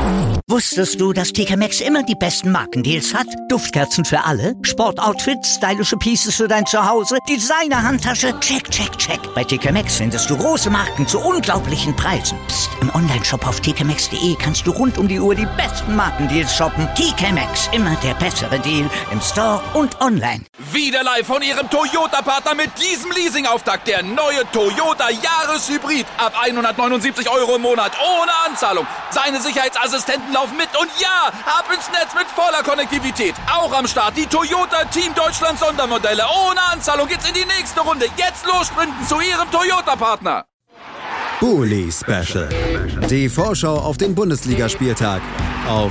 Wusstest du, dass TK Maxx immer die besten Markendeals hat? Duftkerzen für alle, Sportoutfits, stylische Pieces für dein Zuhause, Designer-Handtasche, check, check, check. Bei TK Maxx findest du große Marken zu unglaublichen Preisen. Psst. Im Onlineshop auf tkmaxx.de kannst du rund um die Uhr die besten Markendeals shoppen. TK Maxx, immer der bessere Deal im Store und online. Wieder live von Ihrem Toyota-Partner mit diesem Leasing-Auftakt. Der neue Toyota Jahreshybrid. Ab 179 € im Monat. Ohne Anzahlung. Seine Sicherheitsassistenten laufen mit. Und ja, ab ins Netz mit voller Konnektivität. Auch am Start die Toyota Team Deutschland Sondermodelle. Ohne Anzahlung geht's in die nächste Runde. Jetzt los sprinten zu Ihrem Toyota-Partner. Bully Special. Die Vorschau auf den Bundesligaspieltag auf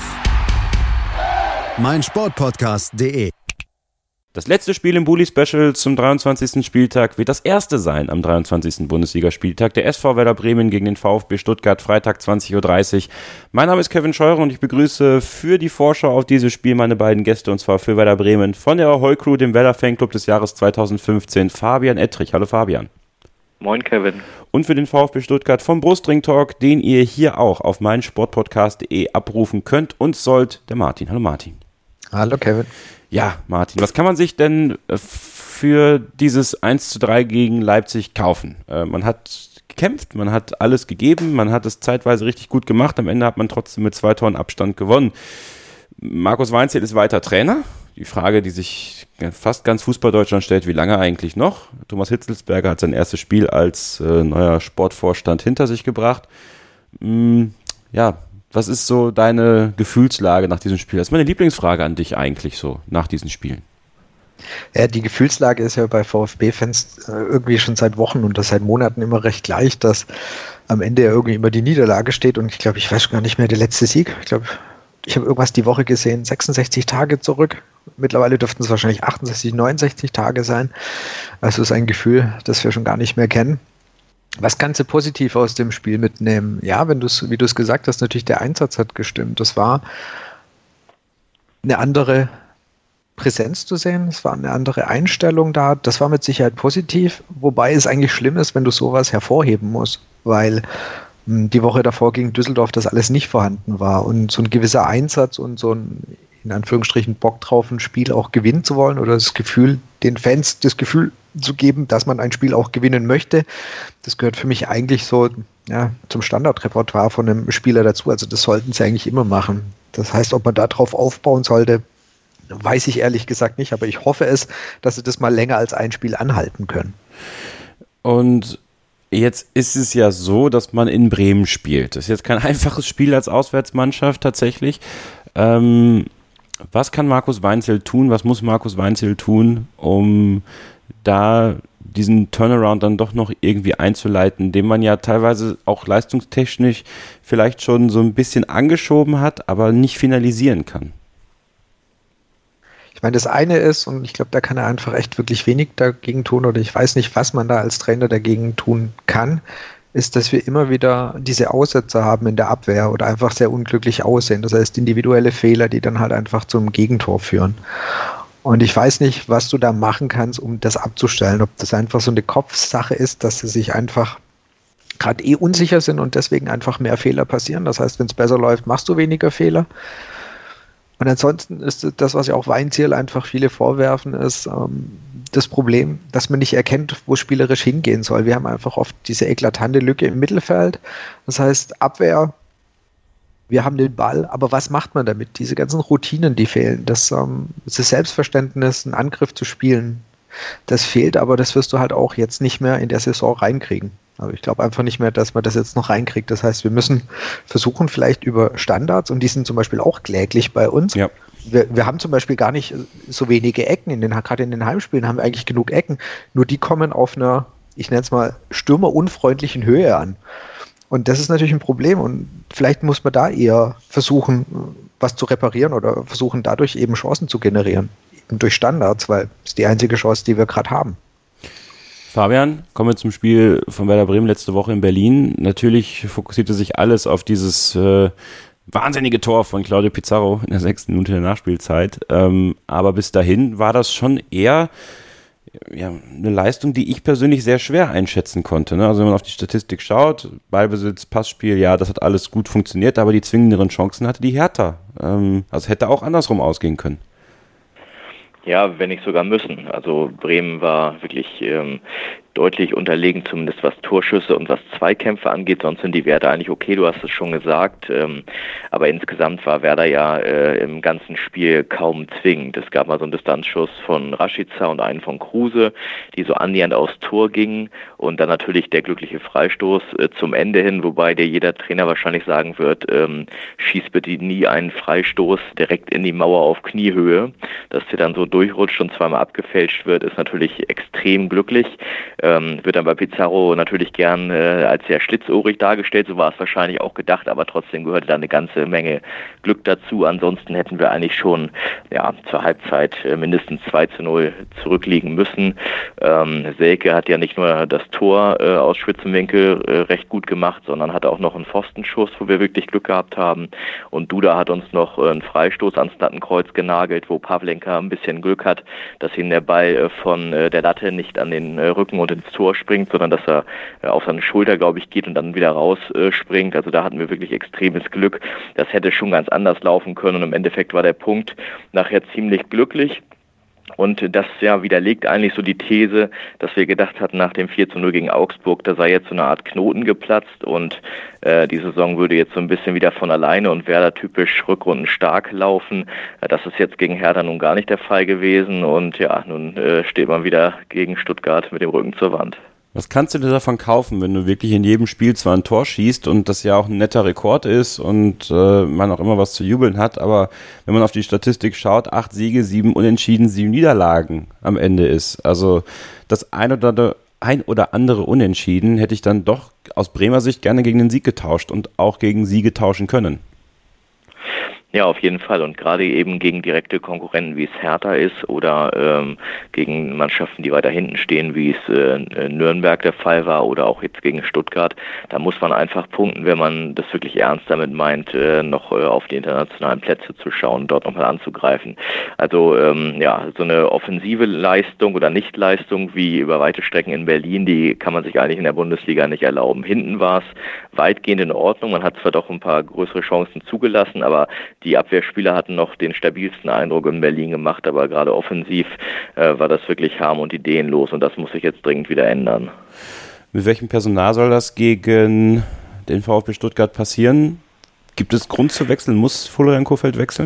meinsportpodcast.de. Das letzte Spiel im Bully Special zum 23. Spieltag wird das erste sein am 23. Bundesligaspieltag. Der SV Werder Bremen gegen den VfB Stuttgart, Freitag 20.30 Uhr. Mein Name ist Kevin Scheurer und ich begrüße für die Vorschau auf dieses Spiel meine beiden Gäste, und zwar für Werder Bremen von der Ahoi Crew, dem Werder Fanclub des Jahres 2015, Fabian Ettrich. Hallo Fabian. Moin Kevin. Und für den VfB Stuttgart vom Brustring Talk, den ihr hier auch auf meinsportpodcast.de abrufen könnt und sollt, der Martin. Hallo Martin. Hallo Kevin. Ja, Martin, was kann man sich denn für dieses 1:3 gegen Leipzig kaufen? Man hat gekämpft, man hat alles gegeben, man hat es zeitweise richtig gut gemacht, am Ende hat man trotzdem mit 2 Toren Abstand gewonnen. Markus Weinzierl ist weiter Trainer. Die Frage, die sich fast ganz Fußball-Deutschland stellt, wie lange eigentlich noch? Thomas Hitzelsberger hat sein erstes Spiel als neuer Sportvorstand hinter sich gebracht. Ja, was ist so deine Gefühlslage nach diesem Spiel? Das ist meine Lieblingsfrage an dich eigentlich so, nach diesen Spielen. Ja, die Gefühlslage ist ja bei VfB-Fans irgendwie schon seit Wochen und seit Monaten immer recht gleich, dass am Ende ja irgendwie immer die Niederlage steht, und ich glaube, ich weiß gar nicht mehr, der letzte Sieg. Ich glaube, ich habe irgendwas die Woche gesehen, 66 Tage zurück. Mittlerweile dürften es wahrscheinlich 68, 69 Tage sein. Also ist ein Gefühl, das wir schon gar nicht mehr kennen. Was kannst du positiv aus dem Spiel mitnehmen? Ja, wie du es gesagt hast, natürlich der Einsatz hat gestimmt. Das war eine andere Präsenz zu sehen, es war eine andere Einstellung da. Das war mit Sicherheit positiv, wobei es eigentlich schlimm ist, wenn du sowas hervorheben musst, weil die Woche davor gegen Düsseldorf das alles nicht vorhanden war, und so ein gewisser Einsatz und so ein, in Anführungsstrichen, Bock drauf, ein Spiel auch gewinnen zu wollen, oder das Gefühl, den Fans das Gefühl zu geben, dass man ein Spiel auch gewinnen möchte, das gehört für mich eigentlich so zum Standardrepertoire von einem Spieler dazu. Also das sollten sie eigentlich immer machen. Das heißt, ob man da drauf aufbauen sollte, weiß ich ehrlich gesagt nicht, aber ich hoffe es, dass sie das mal länger als ein Spiel anhalten können. Und jetzt ist es ja so, dass man in Bremen spielt. Das ist jetzt kein einfaches Spiel als Auswärtsmannschaft tatsächlich. Was kann Markus Weinzierl tun? Was muss Markus Weinzierl tun, um da diesen Turnaround dann doch noch irgendwie einzuleiten, den man ja teilweise auch leistungstechnisch vielleicht schon so ein bisschen angeschoben hat, aber nicht finalisieren kann? Ich meine, das eine ist, und ich glaube, da kann er einfach echt wirklich wenig dagegen tun, oder ich weiß nicht, was man da als Trainer dagegen tun kann, ist, dass wir immer wieder diese Aussetzer haben in der Abwehr oder einfach sehr unglücklich aussehen. Das heißt, individuelle Fehler, die dann halt einfach zum Gegentor führen. Und ich weiß nicht, was du da machen kannst, um das abzustellen. Ob das einfach so eine Kopfsache ist, dass sie sich einfach gerade unsicher sind und deswegen einfach mehr Fehler passieren. Das heißt, wenn es besser läuft, machst du weniger Fehler. Und ansonsten ist das, was ja auch Weinzierl einfach viele vorwerfen, ist das Problem, dass man nicht erkennt, wo spielerisch hingehen soll. Wir haben einfach oft diese eklatante Lücke im Mittelfeld. Das heißt, Abwehr, wir haben den Ball, aber was macht man damit? Diese ganzen Routinen, die fehlen. Das Selbstverständnis, einen Angriff zu spielen, das fehlt, aber das wirst du halt auch jetzt nicht mehr in der Saison reinkriegen. Aber ich glaube einfach nicht mehr, dass man das jetzt noch reinkriegt. Das heißt, wir müssen versuchen, vielleicht über Standards, und die sind zum Beispiel auch kläglich bei uns. Ja. Wir haben zum Beispiel gar nicht so wenige Ecken. Gerade in den Heimspielen haben wir eigentlich genug Ecken. Nur die kommen auf einer, ich nenne es mal, stürmerunfreundlichen Höhe an. Und das ist natürlich ein Problem. Und vielleicht muss man da eher versuchen, was zu reparieren oder versuchen, dadurch eben Chancen zu generieren. Eben durch Standards, weil das ist die einzige Chance, die wir gerade haben. Fabian, kommen wir zum Spiel von Werder Bremen letzte Woche in Berlin. Natürlich fokussierte sich alles auf dieses wahnsinnige Tor von Claudio Pizarro in der 6. Minute der Nachspielzeit. Aber bis dahin war das schon eher ja, eine Leistung, die ich persönlich sehr schwer einschätzen konnte. Ne? Also wenn man auf die Statistik schaut, Ballbesitz, Passspiel, ja, das hat alles gut funktioniert, aber die zwingenderen Chancen hatte die Hertha. Also hätte auch andersrum ausgehen können. Ja, wenn nicht sogar müssen. Also Bremen war wirklich deutlich unterlegen, zumindest was Torschüsse und was Zweikämpfe angeht. Sonst sind die Werte eigentlich okay, du hast es schon gesagt. Aber insgesamt war Werder ja im ganzen Spiel kaum zwingend. Es gab mal so einen Distanzschuss von Rashica und einen von Kruse, die so annähernd aufs Tor gingen. Und dann natürlich der glückliche Freistoß zum Ende hin, wobei dir jeder Trainer wahrscheinlich sagen wird, schieß bitte nie einen Freistoß direkt in die Mauer auf Kniehöhe. Dass der dann so durchrutscht und zweimal abgefälscht wird, ist natürlich extrem glücklich. Wird dann bei Pizarro natürlich gern als sehr schlitzohrig dargestellt, so war es wahrscheinlich auch gedacht, aber trotzdem gehörte da eine ganze Menge Glück dazu. Ansonsten hätten wir eigentlich schon zur Halbzeit mindestens 2-0 zurückliegen müssen. Selke hat ja nicht nur das Tor aus Spitzenwinkel recht gut gemacht, sondern hat auch noch einen Pfostenschuss, wo wir wirklich Glück gehabt haben. Und Duda hat uns noch einen Freistoß ans Lattenkreuz genagelt, wo Pavlenka ein bisschen Glück hat, dass ihm der Ball von der Latte nicht an den Rücken und ins Tor springt, sondern dass er auf seine Schulter, glaube ich, geht und dann wieder rausspringt. Also da hatten wir wirklich extremes Glück. Das hätte schon ganz anders laufen können und im Endeffekt war der Punkt nachher ziemlich glücklich. Und das widerlegt eigentlich so die These, dass wir gedacht hatten nach dem 4-0 gegen Augsburg, da sei jetzt so eine Art Knoten geplatzt und die Saison würde jetzt so ein bisschen wieder von alleine und Werder typisch Rückrunden stark laufen. Das ist jetzt gegen Hertha nun gar nicht der Fall gewesen und nun steht man wieder gegen Stuttgart mit dem Rücken zur Wand. Was kannst du dir davon kaufen, wenn du wirklich in jedem Spiel zwar ein Tor schießt und das ja auch ein netter Rekord ist und man auch immer was zu jubeln hat, aber wenn man auf die Statistik schaut, 8 Siege, 7 Unentschieden, 7 Niederlagen am Ende ist. Also das ein oder andere Unentschieden hätte ich dann doch aus Bremer Sicht gerne gegen den Sieg getauscht und auch gegen Siege tauschen können. Ja, auf jeden Fall. Und gerade eben gegen direkte Konkurrenten, wie es Hertha ist, oder gegen Mannschaften, die weiter hinten stehen, wie es Nürnberg der Fall war, oder auch jetzt gegen Stuttgart, da muss man einfach punkten, wenn man das wirklich ernst damit meint, noch auf die internationalen Plätze zu schauen, dort nochmal anzugreifen. Also so eine offensive Leistung oder Nichtleistung wie über weite Strecken in Berlin, die kann man sich eigentlich in der Bundesliga nicht erlauben. Hinten war es weitgehend in Ordnung. Man hat zwar doch ein paar größere Chancen zugelassen, aber die Abwehrspieler hatten noch den stabilsten Eindruck in Berlin gemacht, aber gerade offensiv war das wirklich harm- und ideenlos und das muss sich jetzt dringend wieder ändern. Mit welchem Personal soll das gegen den VfB Stuttgart passieren? Gibt es Grund zu wechseln? Muss Florian Kohfeldt wechseln?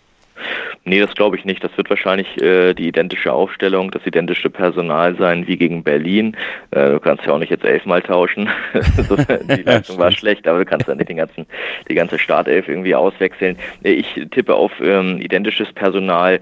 Nee, das glaube ich nicht. Das wird wahrscheinlich die identische Aufstellung, das identische Personal sein wie gegen Berlin. Du kannst ja auch nicht jetzt 11-mal tauschen. Die Leistung war schlecht, aber du kannst ja nicht die ganze Startelf irgendwie auswechseln. Ich tippe auf identisches Personal.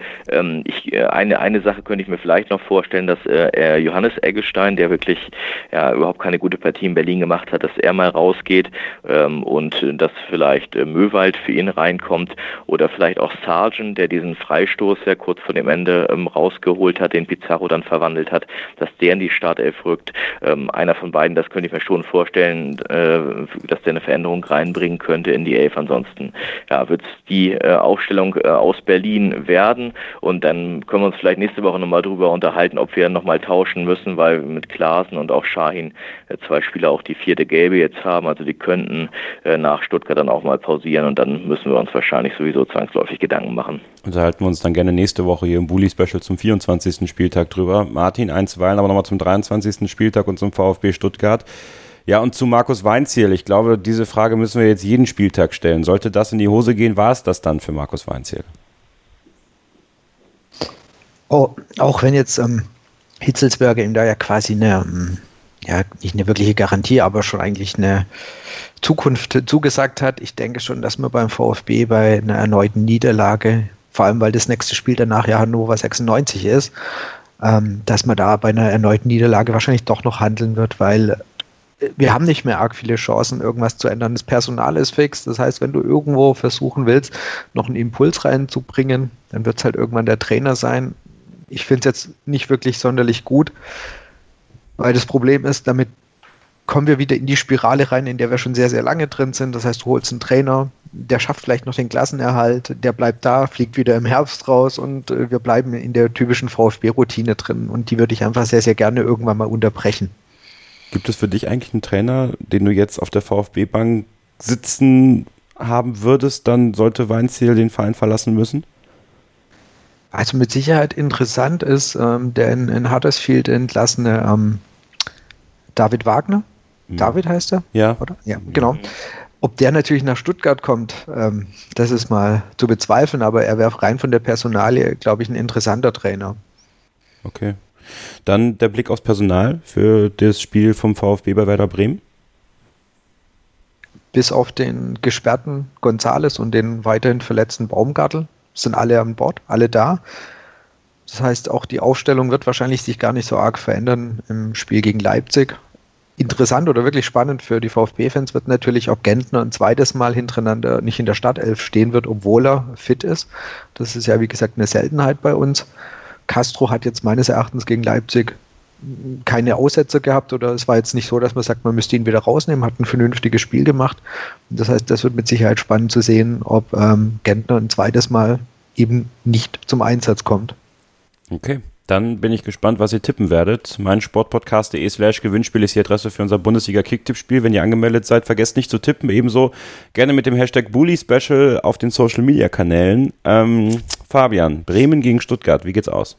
Eine Sache könnte ich mir vielleicht noch vorstellen, dass Johannes Eggestein, der wirklich überhaupt keine gute Partie in Berlin gemacht hat, dass er mal rausgeht und dass vielleicht Möwald für ihn reinkommt oder vielleicht auch Sargent, der diesen Freistoß ja kurz vor dem Ende rausgeholt hat, den Pizarro dann verwandelt hat, dass der in die Startelf rückt. Einer von beiden, das könnte ich mir schon vorstellen, dass der eine Veränderung reinbringen könnte in die Elf. Ansonsten wird es die Aufstellung aus Berlin werden und dann können wir uns vielleicht nächste Woche nochmal drüber unterhalten, ob wir nochmal tauschen müssen, weil wir mit Klaassen und auch Şahin 2 Spieler auch die 4. Gelbe jetzt haben, also die könnten nach Stuttgart dann auch mal pausieren und dann müssen wir uns wahrscheinlich sowieso zwangsläufig Gedanken machen. Unterhalten wir uns dann gerne nächste Woche hier im Bully-Special zum 24. Spieltag drüber. Martin, einstweilen aber nochmal zum 23. Spieltag und zum VfB Stuttgart. Ja, und zu Markus Weinzierl. Ich glaube, diese Frage müssen wir jetzt jeden Spieltag stellen. Sollte das in die Hose gehen, war es das dann für Markus Weinzierl? Oh, auch wenn jetzt Hitzelsberger ihm da ja quasi nicht eine wirkliche Garantie, aber schon eigentlich eine Zukunft zugesagt hat. Ich denke schon, dass man beim VfB bei einer erneuten Niederlage, vor allem weil das nächste Spiel danach ja Hannover 96 ist, dass man da bei einer erneuten Niederlage wahrscheinlich doch noch handeln wird, weil wir haben nicht mehr arg viele Chancen, irgendwas zu ändern. Das Personal ist fix, das heißt, wenn du irgendwo versuchen willst, noch einen Impuls reinzubringen, dann wird es halt irgendwann der Trainer sein. Ich finde es jetzt nicht wirklich sonderlich gut, weil das Problem ist, damit kommen wir wieder in die Spirale rein, in der wir schon sehr, sehr lange drin sind. Das heißt, du holst einen Trainer, der schafft vielleicht noch den Klassenerhalt, der bleibt da, fliegt wieder im Herbst raus und wir bleiben in der typischen VfB-Routine drin und die würde ich einfach sehr, sehr gerne irgendwann mal unterbrechen. Gibt es für dich eigentlich einen Trainer, den du jetzt auf der VfB-Bank sitzen haben würdest, dann sollte Weinzierl den Verein verlassen müssen? Also mit Sicherheit interessant ist der in Huddersfield entlassene David Wagner. David heißt er? Ja. Oder? Ja, genau. Ob der natürlich nach Stuttgart kommt, das ist mal zu bezweifeln, aber er wäre rein von der Personalie, glaube ich, ein interessanter Trainer. Okay. Dann der Blick aufs Personal für das Spiel vom VfB bei Werder Bremen. Bis auf den gesperrten Gonzales und den weiterhin verletzten Baumgartel sind alle an Bord, alle da. Das heißt, auch die Aufstellung wird wahrscheinlich sich gar nicht so arg verändern im Spiel gegen Leipzig. Interessant oder wirklich spannend für die VfB-Fans wird natürlich, ob Gentner ein zweites Mal hintereinander nicht in der Startelf stehen wird, obwohl er fit ist. Das ist ja, wie gesagt, eine Seltenheit bei uns. Castro hat jetzt meines Erachtens gegen Leipzig keine Aussätze gehabt oder es war jetzt nicht so, dass man sagt, man müsste ihn wieder rausnehmen, hat ein vernünftiges Spiel gemacht. Das heißt, das wird mit Sicherheit spannend zu sehen, ob Gentner ein zweites Mal eben nicht zum Einsatz kommt. Okay, dann bin ich gespannt, was ihr tippen werdet. meinsportpodcast.de/Gewinnspiel ist die Adresse für unser Bundesliga-Kicktipp-Spiel. Wenn ihr angemeldet seid, vergesst nicht zu tippen. Ebenso gerne mit dem Hashtag Bully-Special auf den Social-Media-Kanälen. Fabian, Bremen gegen Stuttgart, wie geht's aus?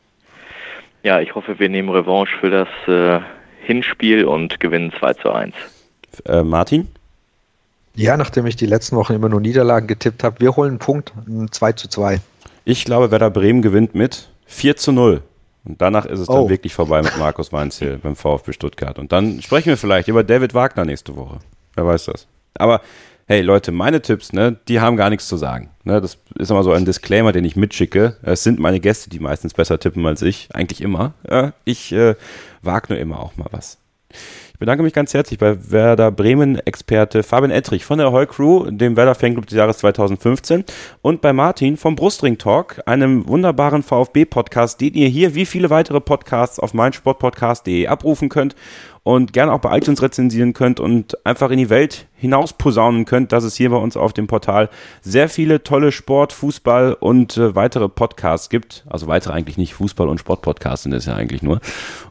Ja, ich hoffe, wir nehmen Revanche für das Hinspiel und gewinnen 2:1. Martin? Ja, nachdem ich die letzten Wochen immer nur Niederlagen getippt habe, wir holen einen Punkt, 2:2. Ich glaube, Werder Bremen gewinnt mit 4:0. Und danach ist es dann wirklich vorbei mit Markus Weinzierl beim VfB Stuttgart. Und dann sprechen wir vielleicht über David Wagner nächste Woche. Wer weiß das. Aber hey Leute, meine Tipps, ne, die haben gar nichts zu sagen. Ne, das ist immer so ein Disclaimer, den ich mitschicke. Es sind meine Gäste, die meistens besser tippen als ich. Eigentlich immer. Ich wage nur immer auch mal was. Ich bedanke mich ganz herzlich bei Werder Bremen-Experte Fabian Ettrich von der Heu Crew, dem Werder Fanclub des Jahres 2015 und bei Martin vom Brustring Talk, einem wunderbaren VfB-Podcast, den ihr hier wie viele weitere Podcasts auf meinsportpodcast.de abrufen könnt und gerne auch bei iTunes rezensieren könnt und einfach in die Welt hinaus posaunen könnt, dass es hier bei uns auf dem Portal sehr viele tolle Sport-, Fußball- und weitere Podcasts gibt. Also weitere eigentlich nicht, Fußball- und Sportpodcasts sind es ja eigentlich nur.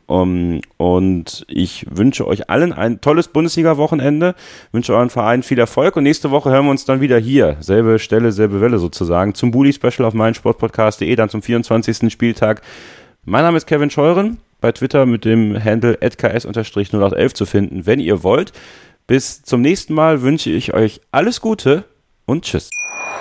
Und ich wünsche euch allen ein tolles Bundesliga-Wochenende, wünsche euren Verein viel Erfolg und nächste Woche hören wir uns dann wieder hier, selbe Stelle, selbe Welle sozusagen, zum Bully-Special auf meinsportpodcast.de, dann zum 24. Spieltag. Mein Name ist Kevin Scheuren, bei Twitter mit dem Handle @ks_0811 zu finden, wenn ihr wollt. Bis zum nächsten Mal wünsche ich euch alles Gute und tschüss.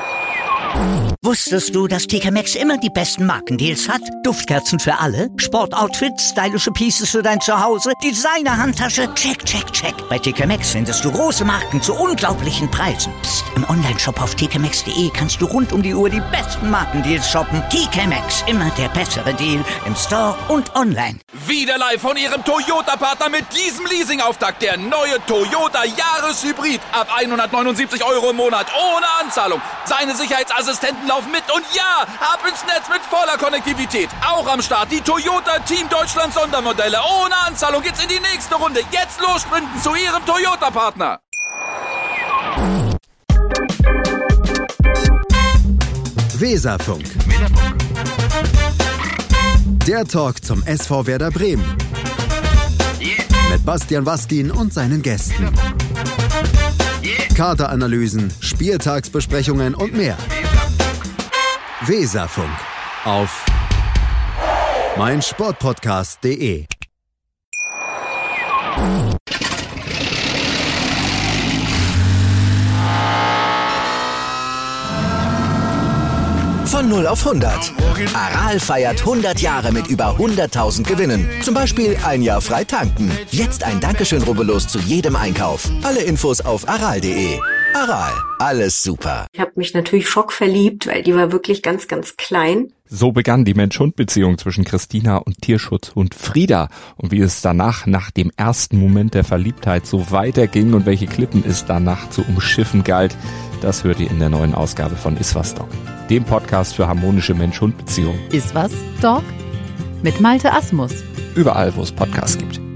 Wusstest du, dass TK Maxx immer die besten Markendeals hat? Duftkerzen für alle, Sportoutfits, stylische Pieces für dein Zuhause, Designer-Handtasche, check, check, check. Bei TK Maxx findest du große Marken zu unglaublichen Preisen. Psst. Im Onlineshop auf tkmaxx.de kannst du rund um die Uhr die besten Markendeals shoppen. TK Maxx, immer der bessere Deal im Store und online. Wieder live von Ihrem Toyota-Partner mit diesem Leasing-Auftakt. Der neue Toyota Jahreshybrid. Ab 179 € im Monat. Ohne Anzahlung. Seine Sicherheitsassistenten laufen mit. Und ja, ab ins Netz mit voller Konnektivität. Auch am Start die Toyota Team Deutschland Sondermodelle. Ohne Anzahlung geht's in die nächste Runde. Jetzt los sprinten zu Ihrem Toyota-Partner. Weserfunk. Der Talk zum SV Werder Bremen. Mit Bastian Waskin und seinen Gästen. Kaderanalysen, Spieltagsbesprechungen und mehr. Weserfunk auf meinsportpodcast.de. Von 0 auf 100. Aral feiert 100 Jahre mit über 100.000 Gewinnen. Zum Beispiel ein Jahr frei tanken. Jetzt ein Dankeschön, rubbellos zu jedem Einkauf. Alle Infos auf aral.de. Aral, alles super. Ich habe mich natürlich schockverliebt, weil die war wirklich ganz, ganz klein. So begann die Mensch-Hund-Beziehung zwischen Christina und Tierschutzhund Frieda. Und wie es danach, nach dem ersten Moment der Verliebtheit, so weiterging und welche Klippen es danach zu umschiffen galt, das hört ihr in der neuen Ausgabe von Iswas Dog, dem Podcast für harmonische Mensch-Hund-Beziehungen. Iswas Dog mit Malte Asmus. Überall, wo es Podcasts gibt.